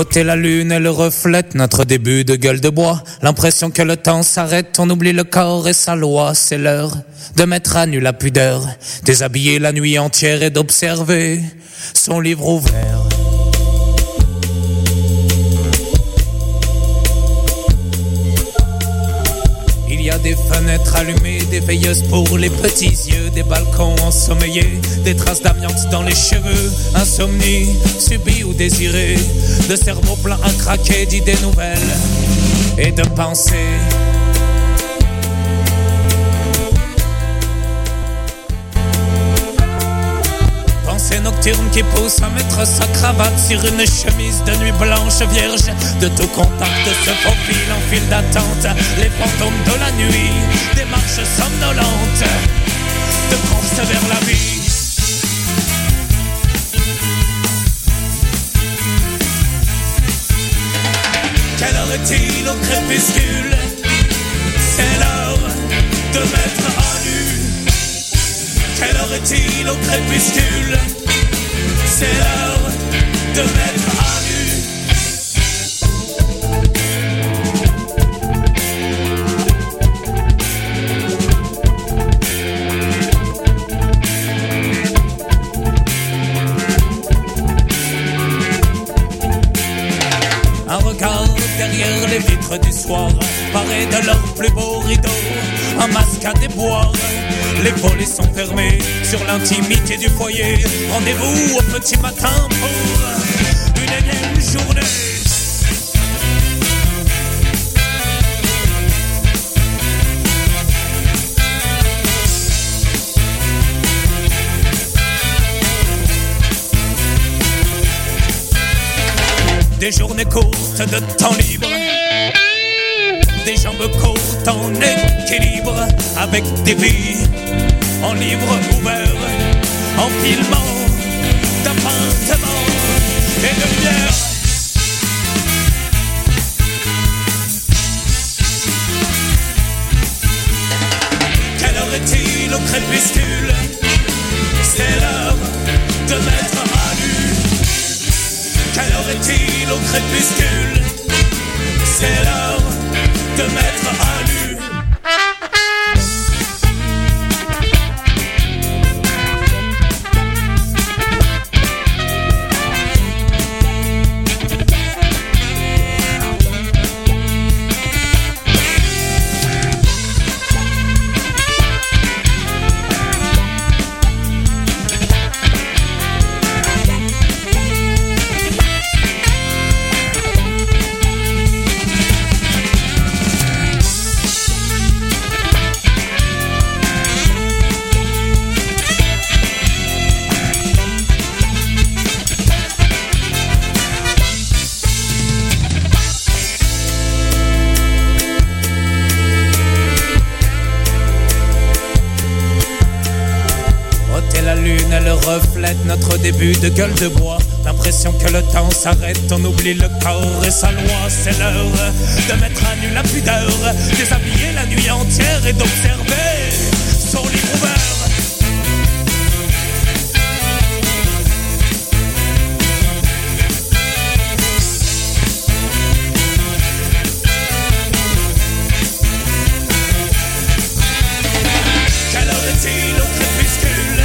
Ôter la lune, elle reflète notre début de gueule de bois. L'impression que le temps s'arrête, on oublie le corps et sa loi. C'est l'heure de mettre à nu la pudeur, déshabiller la nuit entière et d'observer son livre ouvert. Il y a des fenêtres allumées, des veilleuses pour les petits yeux, des balcons ensommeillés, des traces d'amiante dans les cheveux, insomnie, subie ou désirée, de cerveaux pleins à craquer d'idées nouvelles et de pensées. Pensée nocturne qui pousse à mettre sa cravate sur une chemise de nuit blanche vierge. De tout contact se faufile en file d'attente les fantômes de la nuit, des marches somnolentes de course vers la vie. Quelle heure est-il au crépuscule? C'est l'heure de mettre à nu. Quelle heure est-il au crépuscule? C'est l'heure de mettre à nu. Un regard derrière les vitres du soir, paré de leurs plus beaux rideaux, un masque à déboire. Les volets sont fermés sur l'intimité du foyer. Rendez-vous au petit matin pour une énième journée. Des journées courtes de temps libre, des jambes courtes en équilibre, avec des vies en livre ouvert, empilement d'appartements et de lumière. Quelle heure est-il au crépuscule? C'est l'heure de mettre à nu. Quelle heure est-il au crépuscule? C'est l'heure de mettre à nu. Reflète notre début de gueule de bois. L'impression que le temps s'arrête, on oublie le corps et sa loi. C'est l'heure de mettre à nu la pudeur, déshabiller la nuit entière et d'observer son livre ouvert. Quelle heure est-il au crépuscule?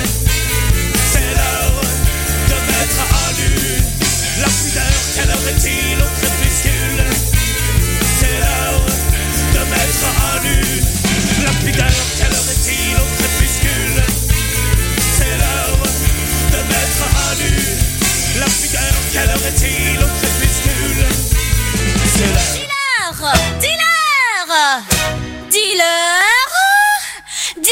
La pudeur, quelle heure est-il au crépuscule? C'est l'heure de mettre à nu. La pudeur, quelle heure est-il au crépuscule? C'est l'heure de mettre à nu. La pudeur, quelle heure est-il au crépuscule? C'est l'heure. Dealer, dealer, dealer,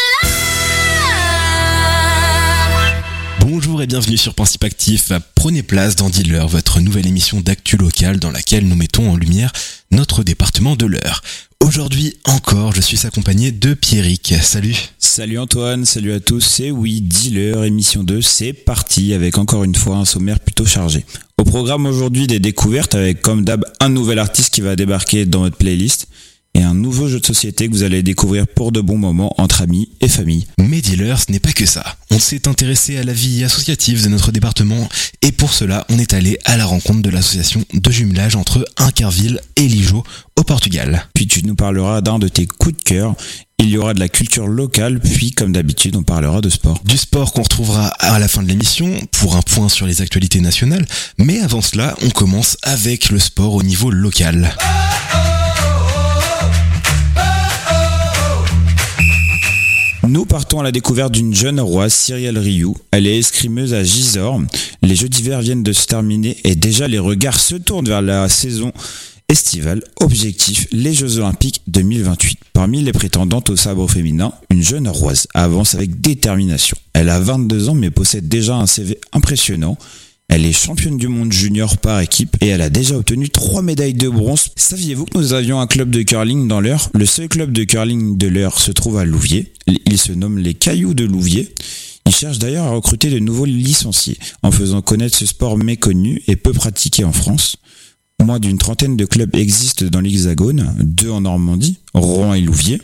dealer. Bonjour et bienvenue sur Principe Actif. Prenez place dans Dealer, votre nouvelle émission d'actu locale dans laquelle nous mettons en lumière notre département de l'Eure. Aujourd'hui encore, je suis accompagné de Pierrick. Salut. Salut Antoine, salut à tous. Et oui, Dealer, émission 2, c'est parti avec encore une fois un sommaire plutôt chargé. Au programme aujourd'hui des découvertes avec comme d'hab un nouvel artiste qui va débarquer dans votre playlist. et un nouveau jeu de société que vous allez découvrir pour de bons moments entre amis et famille. Mais Dealer, ce n'est pas que ça. On s'est intéressé à la vie associative de notre département et pour cela, on est allé à la rencontre de l'association de jumelage entre Inkerville et Ligeot au Portugal. Puis tu nous parleras d'un de tes coups de cœur. Il y aura de la culture locale, puis comme d'habitude, on parlera de sport. Du sport qu'on retrouvera à la fin de l'émission pour un point sur les actualités nationales. Mais avant cela, on commence avec le sport au niveau local. Nous partons à la découverte d'une jeune roi, Cyrielle Rioux. Elle est escrimeuse à Gisors. Les Jeux d'hiver viennent de se terminer et déjà les regards se tournent vers la saison estivale. Objectif, les Jeux Olympiques 2028. Parmi les prétendantes au sabre féminin, une jeune rouaise avance avec détermination. Elle a 22 ans mais possède déjà un CV impressionnant. Elle est championne du monde junior par équipe et elle a déjà obtenu 3 médailles de bronze. Saviez-vous que nous avions un club de curling dans l'Eure ? Le seul club de curling de l'Eure se trouve à Louviers. Il se nomme les Cailloux de Louviers. Ils cherchent d'ailleurs à recruter de nouveaux licenciés en faisant connaître ce sport méconnu et peu pratiqué en France. Moins d'une trentaine de clubs existent dans l'Hexagone, 2 en Normandie, Rouen et Louviers.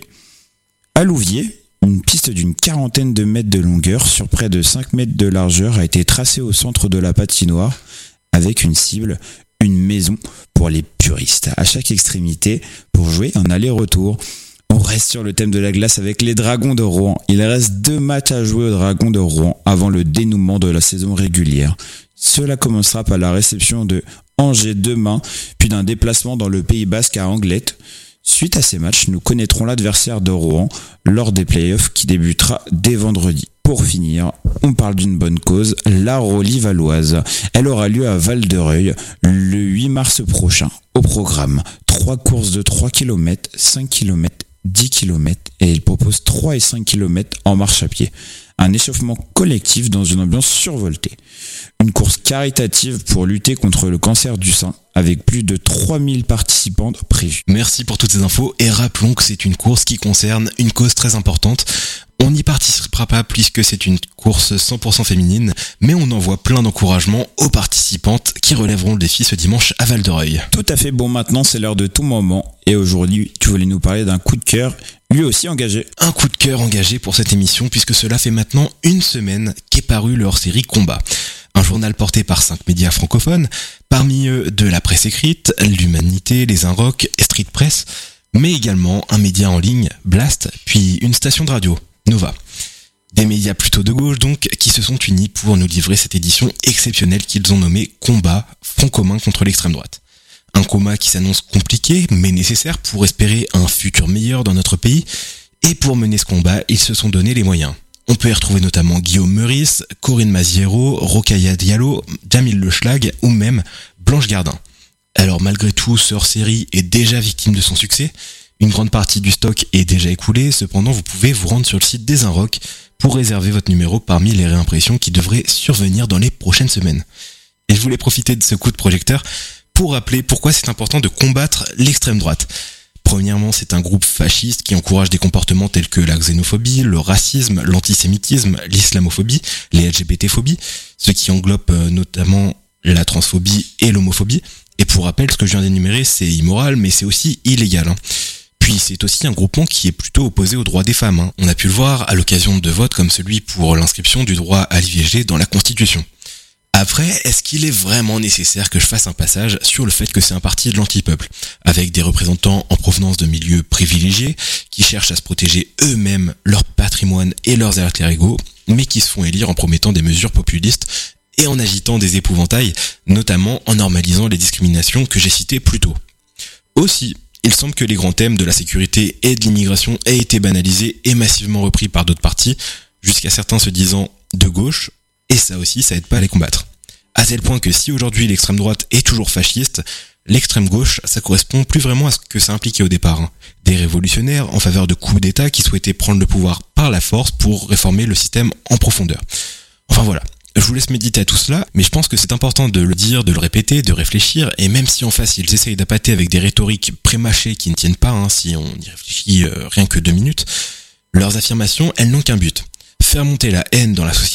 À Louviers, une piste d'une 40aine de mètres de longueur sur près de 5 mètres de largeur a été tracée au centre de la patinoire avec une cible, une maison pour les puristes. À chaque extrémité pour jouer un aller-retour. On reste sur le thème de la glace avec les Dragons de Rouen. Il reste 2 matchs à jouer aux Dragons de Rouen avant le dénouement de la saison régulière. Cela commencera par la réception de Angers demain, puis d'un déplacement dans le Pays Basque à Anglette. Suite à ces matchs, nous connaîtrons l'adversaire de Rouen lors des playoffs qui débutera dès vendredi. Pour finir, on parle d'une bonne cause, la Rollie Valoise. Elle aura lieu à Val-de-Reuil le 8 mars prochain. Au programme, 3 courses de 3 km, 5 km, 10 km et il propose 3 et 5 km en marche à pied. Un échauffement collectif dans une ambiance survoltée. Une course caritative pour lutter contre le cancer du sein avec plus de 3000 participants prévus. Merci pour toutes ces infos et rappelons que c'est une course qui concerne une cause très importante. On n'y participera pas puisque c'est une course 100% féminine, mais on envoie plein d'encouragements aux participantes qui relèveront le défi ce dimanche à Val-de-Reuil. Tout à fait, bon maintenant c'est l'heure de tout moment et aujourd'hui tu voulais nous parler d'un coup de cœur, lui aussi engagé. Un coup de cœur engagé pour cette émission puisque cela fait maintenant une semaine qu'est paru le hors-série Combat. Un journal porté par 5 médias francophones, parmi eux de la presse écrite, l'Humanité, les Inrocks et Street Press, mais également un média en ligne, Blast, puis une station de radio, Nova. Des médias plutôt de gauche donc, qui se sont unis pour nous livrer cette édition exceptionnelle qu'ils ont nommée Combat, front commun contre l'extrême droite. Un combat qui s'annonce compliqué, mais nécessaire pour espérer un futur meilleur dans notre pays, et pour mener ce combat, ils se sont donné les moyens. On peut y retrouver notamment Guillaume Meurice, Corinne Maziero, Rokhaya Diallo, Jamil Le Schlag ou même Blanche Gardin. Alors malgré tout, ce hors-série est déjà victime de son succès. Une grande partie du stock est déjà écoulée, cependant vous pouvez vous rendre sur le site des Inrocks pour réserver votre numéro parmi les réimpressions qui devraient survenir dans les prochaines semaines. Et je voulais profiter de ce coup de projecteur pour rappeler pourquoi c'est important de combattre l'extrême droite. Premièrement, c'est un groupe fasciste qui encourage des comportements tels que la xénophobie, le racisme, l'antisémitisme, l'islamophobie, les LGBT-phobies, ce qui englobe notamment la transphobie et l'homophobie. Et pour rappel, ce que je viens d'énumérer, c'est immoral, mais c'est aussi illégal. Puis c'est aussi un groupement qui est plutôt opposé aux droits des femmes. On a pu le voir à l'occasion de votes comme celui pour l'inscription du droit à l'IVG dans la Constitution. Après, est-ce qu'il est vraiment nécessaire que je fasse un passage sur le fait que c'est un parti de l'anti-peuple, avec des représentants en provenance de milieux privilégiés, qui cherchent à se protéger eux-mêmes leur patrimoine et leurs alter ego, mais qui se font élire en promettant des mesures populistes et en agitant des épouvantails, notamment en normalisant les discriminations que j'ai citées plus tôt. Aussi, il semble que les grands thèmes de la sécurité et de l'immigration aient été banalisés et massivement repris par d'autres partis, jusqu'à certains se disant de gauche, et ça aussi, ça aide pas à les combattre. À tel point que si aujourd'hui l'extrême droite est toujours fasciste, l'extrême gauche, ça correspond plus vraiment à ce que ça impliquait au départ. Des révolutionnaires en faveur de coups d'État qui souhaitaient prendre le pouvoir par la force pour réformer le système en profondeur. Enfin voilà. Je vous laisse méditer à tout cela, mais je pense que c'est important de le dire, de le répéter, de réfléchir, et même si en face ils essayent d'appâter avec des rhétoriques pré-mâchées qui ne tiennent pas, si on y réfléchit rien que 2 minutes, leurs affirmations, elles n'ont qu'un but. Faire monter la haine dans la société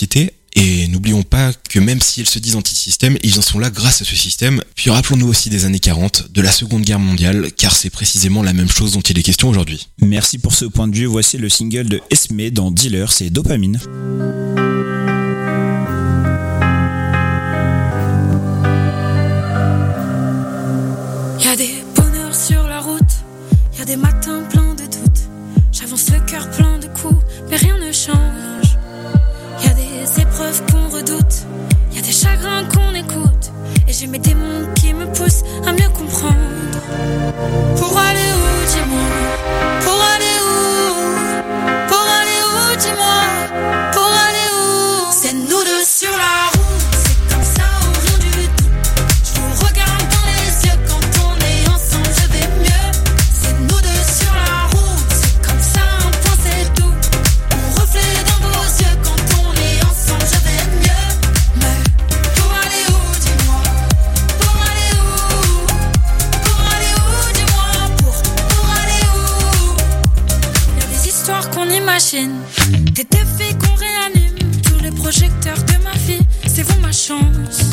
Et n'oublions pas que même si elles se disent anti-système, ils en sont là grâce à ce système. Puis rappelons-nous aussi des années 40, de la Seconde Guerre mondiale, car c'est précisément la même chose dont il est question aujourd'hui. Merci pour ce point de vue. Voici le single de Esme dans Dealer, c'est Dopamine. Y'a des bonheurs sur la route, y'a des matins pleins de doutes. J'avance le cœur plein de coups, mais rien ne change. Y'a des épreuves qu'on redoute, y'a des chagrins qu'on écoute. Et j'ai mes démons qui me poussent à mieux comprendre. Pour aller où, dis-moi? Pour aller où? Pour aller où, dis-moi? Pour aller où? C'est nous deux sur la route, c'est comme ça ou rien du tout. Je vous regarde dans les yeux, quand on est ensemble je vais mieux. C'est nous deux sur la route, c'est comme ça un point c'est tout. Mon reflet dans vos yeux, quand on est ensemble je vais mieux. Mais pour aller où, dis-moi? Pour aller où? Pour aller où, dis-moi? Pour aller où? Y'a des histoires qu'on imagine, des défis qu'on réanime. Tous les projecteurs de ma vie, c'est vous ma chance.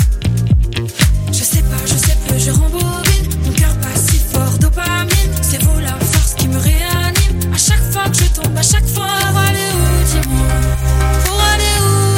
Je sais pas, je sais plus, je rembobine. Mon cœur bat si fort, dopamine. C'est vous la force qui me réanime. À chaque fois que je tombe, à chaque fois. Pour aller où, dis-moi? Pour aller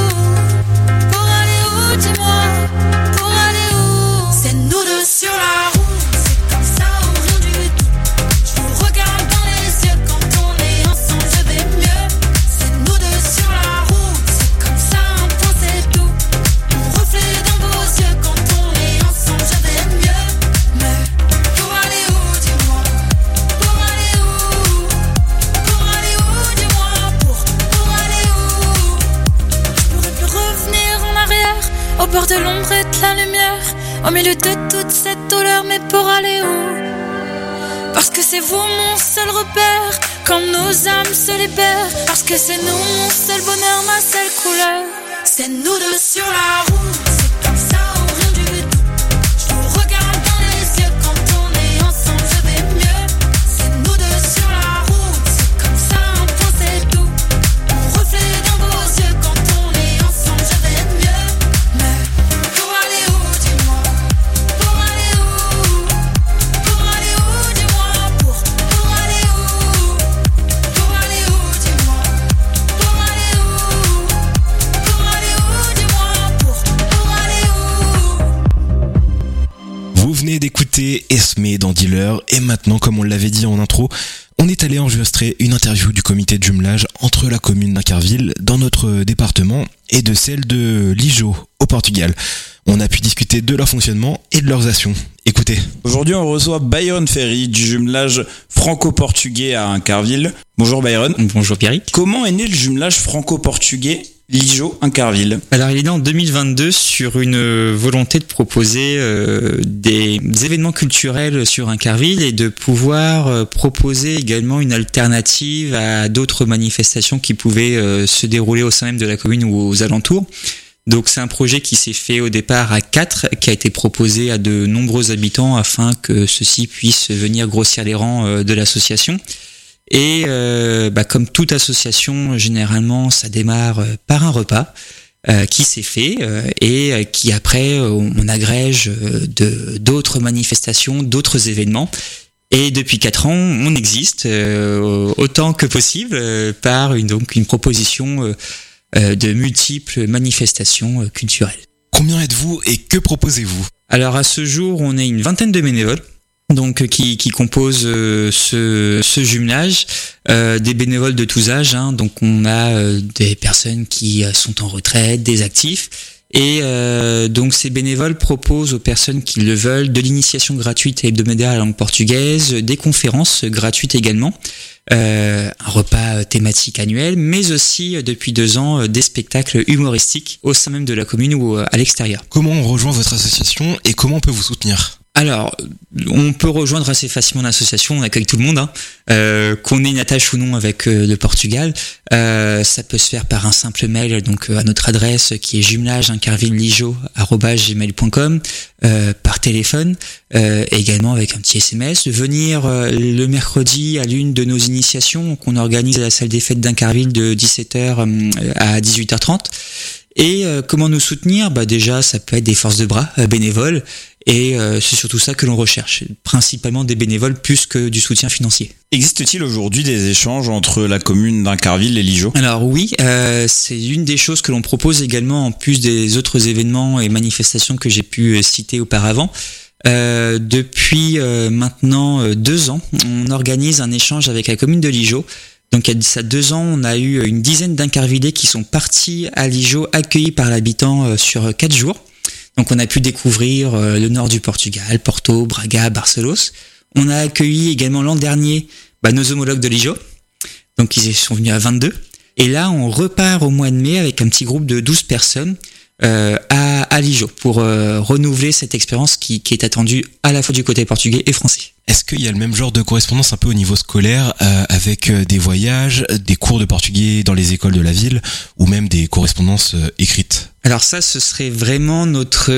où? Pour aller où, dis-moi? Pour aller où? C'est nous deux sur la route, c'est comme ça ou rien du tout. Je vous regarde dans les yeux, quand on est ensemble je vais mieux. C'est nous deux sur la route, c'est comme ça un point c'est tout. Mon reflet dans vos yeux, quand on est ensemble je vais mieux. Mais pour aller où, dis-moi? Pour aller où? Pour aller où, dis-moi? Pour aller où? Je pourrais plus revenir en arrière, au bord de l'ombre et de la lumière, au milieu de toute cette douleur. Mais pour aller où? Parce que c'est vous mon seul repère, quand nos âmes se libèrent. Parce que c'est nous mon seul bonheur, ma seule couleur. C'est nous deux sur la route, c'est comme ça ou rien du tout. Je vous regarde dans les yeux, quand on est ensemble je vais mieux. C'est nous deux sur la route, c'est comme ça un point c'est tout. Mon reflet dans vos yeux, quand on est ensemble je vais mieux. Mais pour aller où, dis-moi? Pour aller où? Pour aller où, dis-moi? Pour aller où? Pour aller où, dis-moi? Pour aller où? Pour aller où, dis-moi? Pour aller où? Vous venez d'écouter Esme dans Dealer, et maintenant, comme on l'avait dit en intro, on est allé enregistrer une interview du comité de jumelage entre la commune d'Incarville, dans notre département, et de celle de Lijo, au Portugal. On a pu discuter de leur fonctionnement et de leurs actions. Écoutez. Aujourd'hui, on reçoit Byron Ferry du jumelage franco-portugais à Incarville. Bonjour Byron. Bonjour Pierrick. Comment est né le jumelage franco-portugais Lijo-Incarville? Alors il est né en 2022 sur une volonté de proposer des événements culturels sur Incarville et de pouvoir proposer également une alternative à d'autres manifestations qui pouvaient se dérouler au sein même de la commune ou aux alentours. Donc c'est un projet qui s'est fait au départ à 4, qui a été proposé à de nombreux habitants afin que ceux-ci puissent venir grossir les rangs de l'association. Et comme toute association, généralement, ça démarre par un repas qui s'est fait et qui après on agrège d'autres manifestations, d'autres événements. Et depuis 4 ans, on existe autant que possible par une proposition de multiples manifestations culturelles. Combien êtes-vous et que proposez-vous? Alors à ce jour, on est une vingtaine de bénévoles. Donc qui composent ce jumelage, des bénévoles de tous âges, hein. Donc on a des personnes qui sont en retraite, des actifs, et donc ces bénévoles proposent aux personnes qui le veulent de l'initiation gratuite et hebdomadaire à la langue portugaise, des conférences gratuites également, un repas thématique annuel, mais aussi depuis 2 ans des spectacles humoristiques au sein même de la commune ou à l'extérieur. Comment on rejoint votre association et comment on peut vous soutenir? Alors, on peut rejoindre assez facilement l'association, on accueille tout le monde, hein. Qu'on ait une attache ou non avec le Portugal, ça peut se faire par un simple mail, donc à notre adresse qui est jumelageincarvillelijo@gmail.com, par téléphone, également avec un petit SMS. Venir le mercredi à l'une de nos initiations qu'on organise à la salle des fêtes d'Incarville de 17h à 18h30. Et comment nous soutenir ? Déjà, ça peut être des forces de bras bénévoles, et c'est surtout ça que l'on recherche, principalement des bénévoles plus que du soutien financier. Existe-t-il aujourd'hui des échanges entre la commune d'Incarville et Ligeot ? Alors oui, c'est une des choses que l'on propose également, en plus des autres événements et manifestations que j'ai pu citer auparavant. Depuis maintenant 2 ans, on organise un échange avec la commune de Ligeot. Donc il y a ça 2 ans, on a eu une dizaine d'Incarvillais qui sont partis à Ligeot, accueillis par l'habitant sur 4 jours. Donc on a pu découvrir le nord du Portugal, Porto, Braga, Barcelos. On a accueilli également l'an dernier nos homologues de Ligeot. Donc ils sont venus à 22. Et là on repart au mois de mai avec un petit groupe de 12 personnes à Ligeot pour renouveler cette expérience qui est attendue à la fois du côté portugais et français. Est-ce qu'il y a le même genre de correspondance un peu au niveau scolaire avec des voyages, des cours de portugais dans les écoles de la ville ou même des correspondances écrites ? Alors ça, ce serait vraiment notre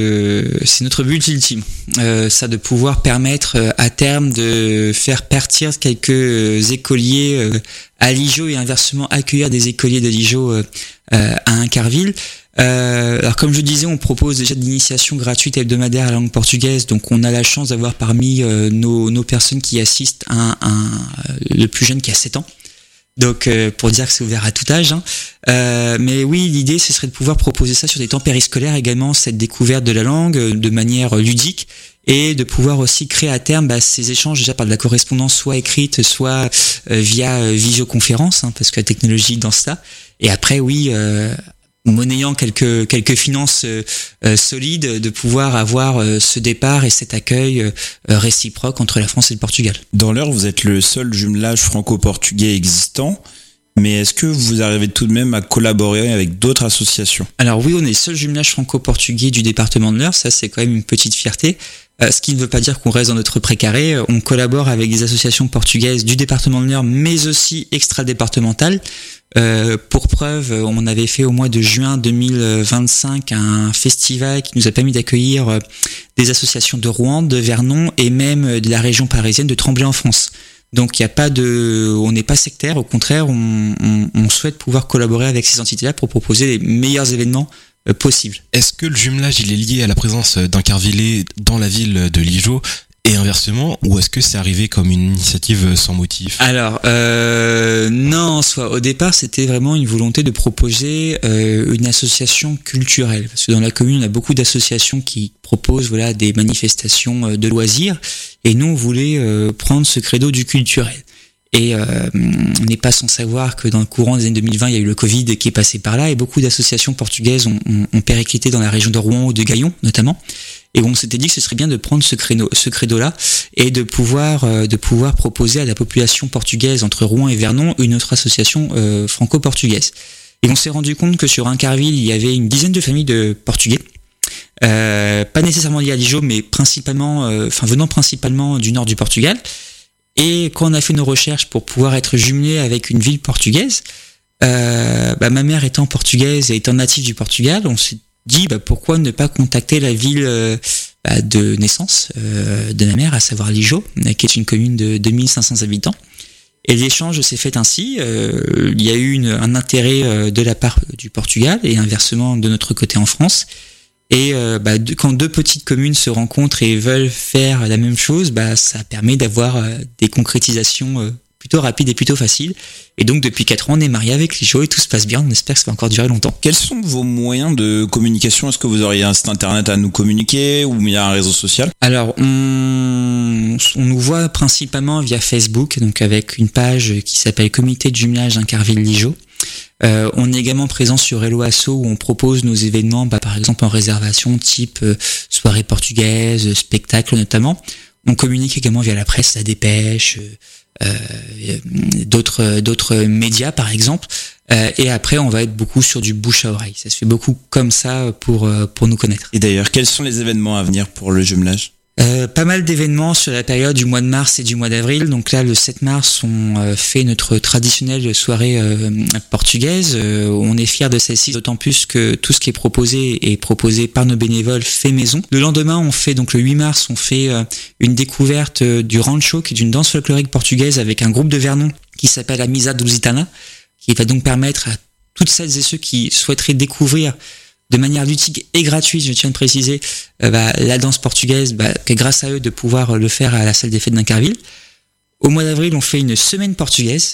but ultime, ça de pouvoir permettre à terme de faire partir quelques écoliers à Ligeot et inversement accueillir des écoliers de Ligeot à Incarville. Alors comme je disais, on propose déjà de l'initiation gratuite hebdomadaire à la langue portugaise, donc on a la chance d'avoir parmi nos personnes qui assistent le plus jeune qui a 7 ans. Donc pour dire que c'est ouvert à tout âge, hein. Mais oui, l'idée ce serait de pouvoir proposer ça sur des temps périscolaires également, cette découverte de la langue de manière ludique, et de pouvoir aussi créer à terme ces échanges déjà par de la correspondance soit écrite, soit via visioconférence, hein, parce que la technologie dans ça. Et après oui, monnayant quelques finances solides, de pouvoir avoir ce départ et cet accueil réciproque entre la France et le Portugal. Dans l'heure, vous êtes le seul jumelage franco-portugais existant, mais est-ce que vous arrivez tout de même à collaborer avec d'autres associations ? Alors oui, on est le seul jumelage franco-portugais du département de l'Eure, ça c'est quand même une petite fierté. Ce qui ne veut pas dire qu'on reste dans notre précaré. On collabore avec des associations portugaises du département de l'Eure, mais aussi extra-départementales. Pour preuve, on avait fait au mois de juin 2025 un festival qui nous a permis d'accueillir des associations de Rouen, de Vernon et même de la région parisienne de Tremblay en France. Donc il y a pas on n'est pas sectaire, au contraire, on souhaite pouvoir collaborer avec ces entités-là pour proposer les meilleurs événements possibles. Est-ce que le jumelage il est lié à la présence d'Incarvillais dans la ville de Ligeot et inversement, ou est-ce que c'est arrivé comme une initiative sans motif ? Alors non, au départ c'était vraiment une volonté de proposer une association culturelle, parce que dans la commune on a beaucoup d'associations qui proposent des manifestations de loisirs, et nous on voulait prendre ce credo du culturel. Et on n'est pas sans savoir que dans le courant des années 2020, il y a eu le Covid qui est passé par là, et beaucoup d'associations portugaises ont périclité dans la région de Rouen ou de Gaillon notamment. Et on s'était dit que ce serait bien de prendre ce credo-là et de pouvoir proposer à la population portugaise entre Rouen et Vernon une autre association franco-portugaise. Et on s'est rendu compte que sur Incarville, il y avait une dizaine de familles de Portugais, pas nécessairement liées à Ligeot, mais venant principalement du nord du Portugal. Et quand on a fait nos recherches pour pouvoir être jumelé avec une ville portugaise, ma mère étant portugaise et étant native du Portugal, on s'est dit pourquoi ne pas contacter la ville de naissance de ma mère, à savoir Ligeot, qui est une commune de 2500 habitants. Et l'échange s'est fait ainsi. Il y a eu un intérêt de la part du Portugal et inversement de notre côté en France. Et quand 2 petites communes se rencontrent et veulent faire la même chose, ça permet d'avoir des concrétisations plutôt rapides et plutôt faciles. Et donc depuis 4 ans, on est mariés avec Ligeot et tout se passe bien. On espère que ça va encore durer longtemps. Quels sont vos moyens de communication ? Est-ce que vous auriez un site internet à nous communiquer ou il y a un réseau social ? Alors on nous voit principalement via Facebook, donc avec une page qui s'appelle Comité de jumelage Incarville-Ligeot. On est également présent sur Hello Asso où on propose nos événements, par exemple en réservation type soirée portugaise, spectacle notamment. On communique également via la presse, la dépêche, d'autres médias par exemple. Et après on va être beaucoup sur du bouche à oreille. Ça se fait beaucoup comme ça pour nous connaître. Et d'ailleurs, quels sont les événements à venir pour le jumelage ? Pas mal d'événements sur la période du mois de mars et du mois d'avril. Donc là, le 7 mars, on fait notre traditionnelle soirée portugaise. On est fiers de celle-ci, d'autant plus que tout ce qui est proposé par nos bénévoles fait maison. Le lendemain, on fait donc le 8 mars, on fait une découverte du rancho, qui est une danse folklorique portugaise avec un groupe de Vernon qui s'appelle la Misa Lusitana, qui va donc permettre à toutes celles et ceux qui souhaiteraient découvrir de manière ludique et gratuite, je tiens à préciser, la danse portugaise, que grâce à eux de pouvoir le faire à la salle des fêtes d'Incarville. Au mois d'avril, on fait une semaine portugaise.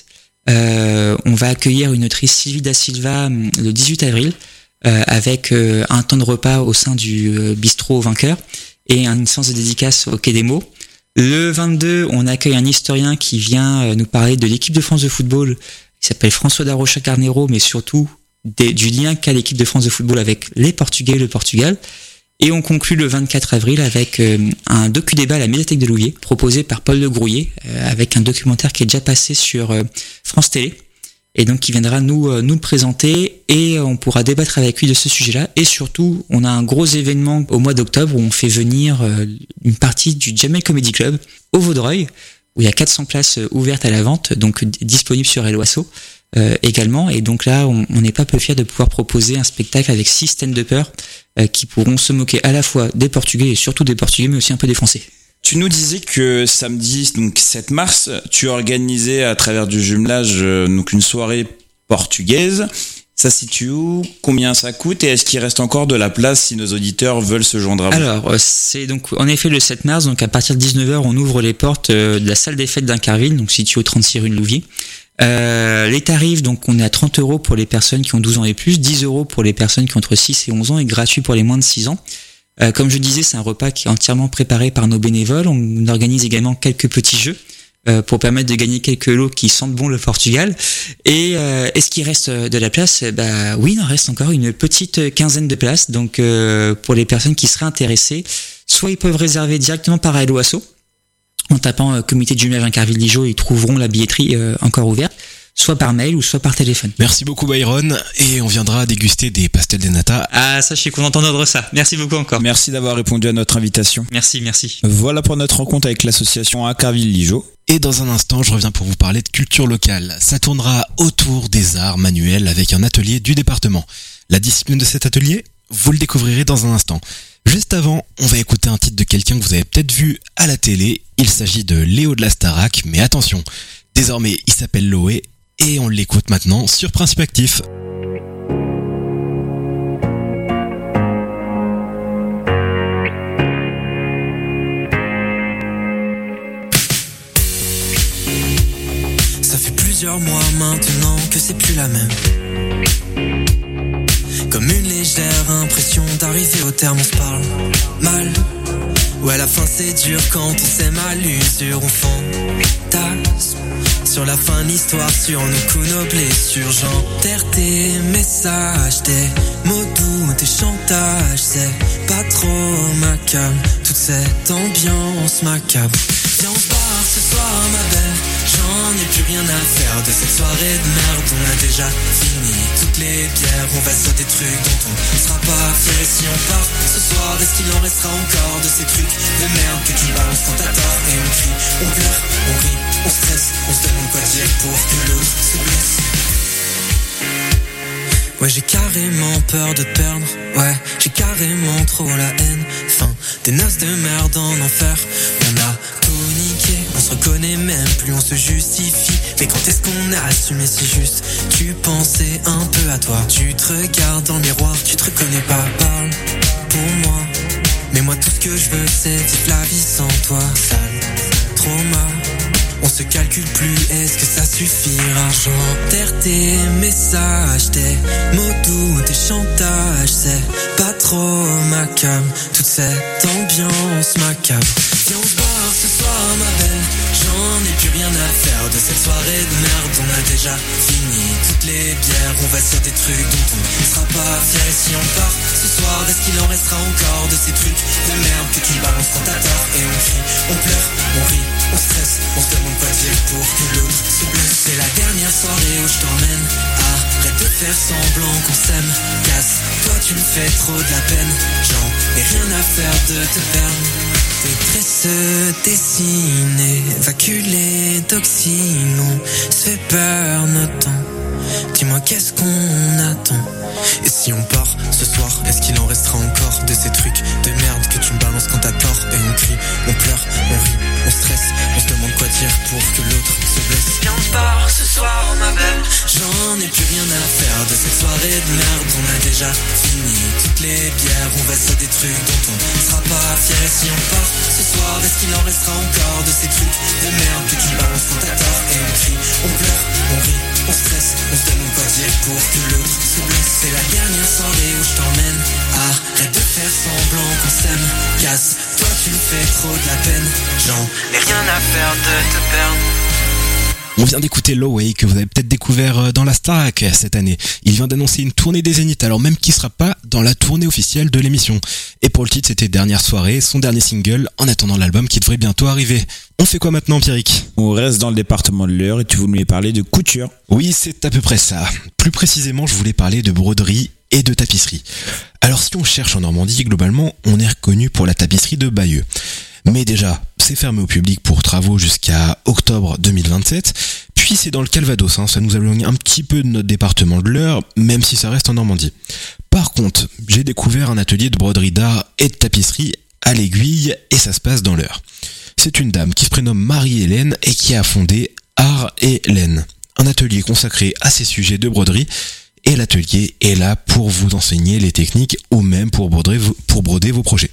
On va accueillir une autrice, Sylvie da Silva, le 18 avril, avec un temps de repas au sein du bistrot Vainqueur et une séance de dédicace au Quai des Mots. Le 22, on accueille un historien qui vient nous parler de l'équipe de France de football, qui s'appelle François da Rocha Carneiro, mais surtout du lien qu'a l'équipe de France de football avec les Portugais et le Portugal. Et on conclut le 24 avril avec un docu-débat à la médiathèque de Louviers, proposé par Paul Le Grouillet, avec un documentaire qui est déjà passé sur France Télé, et donc qui viendra nous le présenter, et on pourra débattre avec lui de ce sujet-là. Et surtout, on a un gros événement au mois d'octobre où on fait venir une partie du Jamel Comedy Club au Vaudreuil, où il y a 400 places ouvertes à la vente, donc disponibles sur Helloasso également. Et donc là, on n'est pas peu fiers de pouvoir proposer un spectacle avec 6 stand-uppers qui pourront se moquer à la fois des Portugais et surtout des Portugais, mais aussi un peu des Français. Tu nous disais que samedi, donc 7 mars, tu organisais à travers du jumelage donc une soirée portugaise. Ça se situe où? Combien ça coûte? Et est-ce qu'il reste encore de la place si nos auditeurs veulent se joindre à vous? Alors, c'est donc en effet le 7 mars, donc à partir de 19h, on ouvre les portes de la salle des fêtes d'Incarville, donc située au 36 rue de Louviers. Les tarifs, donc on est à 30 € pour les personnes qui ont 12 ans et plus, 10 € pour les personnes qui ont entre 6 et 11 ans et gratuit pour les moins de 6 ans. Comme je disais, c'est un repas qui est entièrement préparé par nos bénévoles. On organise également quelques petits jeux pour permettre de gagner quelques lots qui sentent bon le Portugal. Et est-ce qu'il reste de la place? Oui, il en reste encore une petite quinzaine de places. Donc pour les personnes qui seraient intéressées, soit ils peuvent réserver directement par Helloasso, en tapant comité de jumelage Incarville-Dijon, ils trouveront la billetterie encore ouverte, soit par mail ou soit par téléphone. Merci beaucoup Byron, et on viendra déguster des pastels de nata. Ah, ça, je suis content d'entendre ça. Merci beaucoup encore. Merci d'avoir répondu à notre invitation. Merci. Voilà pour notre rencontre avec l'association Incarville-Dijon. Et dans un instant, je reviens pour vous parler de culture locale. Ça tournera autour des arts manuels avec un atelier du département. La discipline de cet atelier, vous le découvrirez dans un instant. Juste avant, on va écouter un titre de quelqu'un que vous avez peut-être vu à la télé. Il s'agit de Léo de la Starac, mais attention, désormais il s'appelle Loé et on l'écoute maintenant sur Principe Actif. Ça fait plusieurs mois maintenant que c'est plus la même. Comme une légère impression d'arriver au terme, on se parle mal. Ouais, à la fin c'est dur quand on s'aime à l'usure, on fantasme sur la fin de l'histoire, sur nos coups, nos blessures. J'enterre tes messages, tes mots doux, tes chantages. C'est pas trop ma cam, toute cette ambiance macabre. Viens, on se barre ce soir, ma belle. J'en ai plus rien à faire de cette soirée de merde. On a déjà fini toutes les bières. On va sur des trucs dont on sera pas fier. Et si on part ce soir, est-ce qu'il en restera encore de ces trucs de merde que tu balances quand t'as tort? Et on crie, on pleure, on rit, on stresse, on se demande quoi dire pour que l'autre se blesse. Ouais, j'ai carrément peur de te perdre. Ouais, j'ai carrément trop la haine. Fin des noces de merde en enfer. On a tout niqué, on se reconnaît même plus, on se justifie. Mais quand est-ce qu'on a assumé si juste? Tu pensais un peu à toi. Tu te regardes dans le miroir, tu te reconnais pas. Parle pour moi, mais moi tout ce que je veux c'est vivre la vie sans toi. Sale trauma, on se calcule plus, est-ce que ça suffira? J'enterre tes messages, tes mots doux, tes chantages. C'est pas trop ma cam, toute cette ambiance macabre. Viens, on se barre ce soir, ma belle. J'en ai plus rien à faire de cette soirée de merde. On a déjà fini toutes les bières. On va sur des trucs dont on sera pas fier. Et si on part ce soir, est-ce qu'il en restera encore de ces trucs de merde que tu balances quand t'as tort? Et on crie, on pleure, on rit, on stresse, on se demande quoi dire pour que l'autre se blesse. C'est la dernière soirée où je t'emmène. Arrête de faire semblant qu'on s'aime. Casse, toi tu me fais trop de la peine. J'en ai rien à faire de te perdre. Tes traits se dessinent, évacue les toxines. On se fait peur, notre temps Dis-moi qu'est-ce qu'on attend. Et si on part ce soir, est-ce qu'il en restera encore de ces trucs de merde que tu me balances quand t'as tort? Et on crie, on pleure, on rit, on stresse, on se demande quoi dire pour que l'autre se blesse. Viens on part ce soir ma belle. J'en ai plus rien à faire de cette soirée de merde. On a déjà fini toutes les bières. On va se des trucs dont on sera pas fier. Et si on part ce soir, est-ce qu'il en restera encore de ces trucs de merde que tu balances quand t'as tort? Et on crie, on pleure, on rit, on stresse, on se demande quoi dire pour que l'autre se blesse. C'est la dernière soirée où je t'emmène. Arrête de faire semblant qu'on s'aime. Casse-toi, tu me fais trop de la peine. J'en ai rien à faire de te perdre. On vient d'écouter Loway, que vous avez peut-être découvert dans la Starac cette année. Il vient d'annoncer une tournée des Zéniths, alors même qu'il sera pas dans la tournée officielle de l'émission. Et pour le titre, c'était Dernière Soirée, son dernier single, en attendant l'album qui devrait bientôt arriver. On fait quoi maintenant, Pierrick? On reste dans le département de l'Eure et tu voulais parler de couture. Oui, c'est à peu près ça. Plus précisément, je voulais parler de broderie et de tapisserie. Alors si on cherche en Normandie, globalement, on est reconnu pour la tapisserie de Bayeux. Mais déjà, c'est fermé au public pour travaux jusqu'à octobre 2027. Puis c'est dans le Calvados, ça nous éloigne un petit peu de notre département de l'Eure, même si ça reste en Normandie. Par contre, j'ai découvert un atelier de broderie d'art et de tapisserie à l'Aiguille, et ça se passe dans l'Eure. C'est une dame qui se prénomme Marie-Hélène et qui a fondé Art et Laine, un atelier consacré à ces sujets de broderie. Et l'atelier est là pour vous enseigner les techniques ou même pour broder vos projets.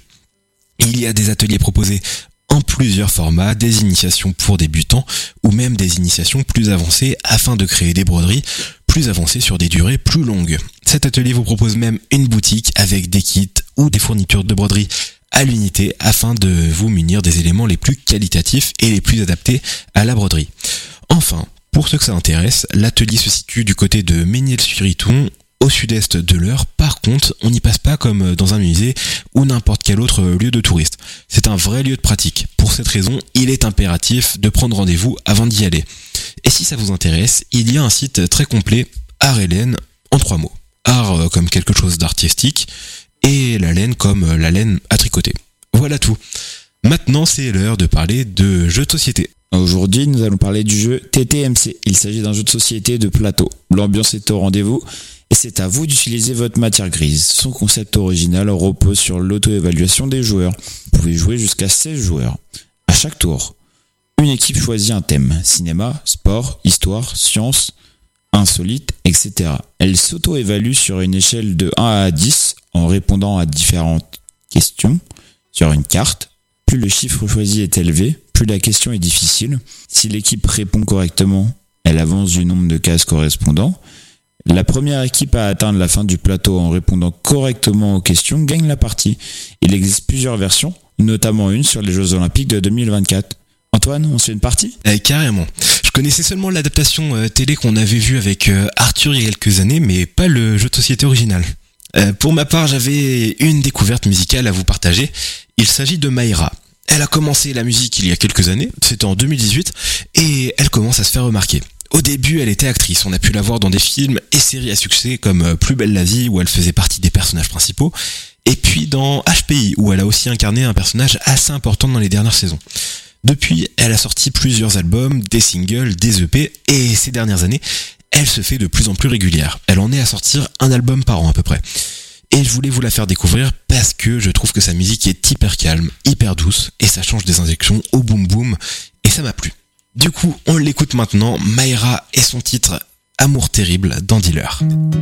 Il y a des ateliers proposés en plusieurs formats, des initiations pour débutants ou même des initiations plus avancées afin de créer des broderies plus avancées sur des durées plus longues. Cet atelier vous propose même une boutique avec des kits ou des fournitures de broderie à l'unité afin de vous munir des éléments les plus qualitatifs et les plus adaptés à la broderie. Enfin, pour ceux que ça intéresse, l'atelier se situe du côté de Méniel-sur-Iton, au sud-est de l'Eure. Par contre, on n'y passe pas comme dans un musée ou n'importe quel autre lieu de touriste. C'est un vrai lieu de pratique. Pour cette raison, il est impératif de prendre rendez-vous avant d'y aller. Et si ça vous intéresse, il y a un site très complet, Art et Laine, en 3 mots. Art comme quelque chose d'artistique et la laine comme la laine à tricoter. Voilà tout. Maintenant, c'est l'heure de parler de jeux de société. Aujourd'hui, nous allons parler du jeu TTMC. Il s'agit d'un jeu de société de plateau. L'ambiance est au rendez-vous et c'est à vous d'utiliser votre matière grise. Son concept original repose sur l'auto-évaluation des joueurs. Vous pouvez jouer jusqu'à 16 joueurs. À chaque tour, une équipe choisit un thème. Cinéma, sport, histoire, sciences, insolite, etc. Elle s'auto-évalue sur une échelle de 1 à 10 en répondant à différentes questions sur une carte. Plus le chiffre choisi est élevé, plus la question est difficile. Si l'équipe répond correctement, elle avance du nombre de cases correspondant. La première équipe à atteindre la fin du plateau en répondant correctement aux questions gagne la partie. Il existe plusieurs versions, notamment une sur les Jeux Olympiques de 2024. Antoine, on se fait une partie ? Carrément. Je connaissais seulement l'adaptation télé qu'on avait vue avec Arthur il y a quelques années, mais pas le jeu de société original. Pour ma part, j'avais une découverte musicale à vous partager. Il s'agit de Mayra. Elle a commencé la musique il y a quelques années, c'était en 2018, et elle commence à se faire remarquer. Au début, elle était actrice, on a pu la voir dans des films et séries à succès comme Plus belle la vie, où elle faisait partie des personnages principaux, et puis dans HPI, où elle a aussi incarné un personnage assez important dans les dernières saisons. Depuis, elle a sorti plusieurs albums, des singles, des EP, et ces dernières années, elle se fait de plus en plus régulière. Elle en est à sortir un album par an à peu près. Et je voulais vous la faire découvrir parce que je trouve que sa musique est hyper calme, hyper douce, et ça change des injections au boom boom, et ça m'a plu. Du coup, on l'écoute maintenant, Mayra et son titre Amour terrible dans Dealer.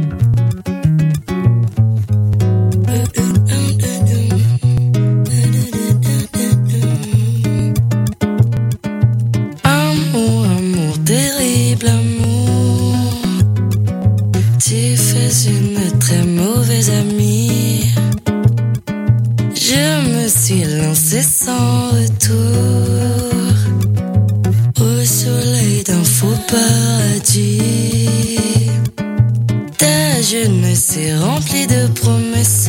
Amour terrible, amour, tu fais une très mauvaise amie. Je me suis lancée sans retour au soleil d'un faux paradis. Ta jeunesse est remplie de promesses,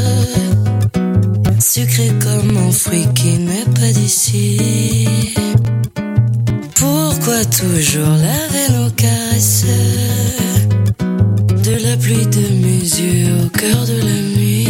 sucrée comme un fruit qui n'est pas d'ici. Pourquoi toujours laver nos caresses, de la pluie de mes yeux au cœur de la nuit?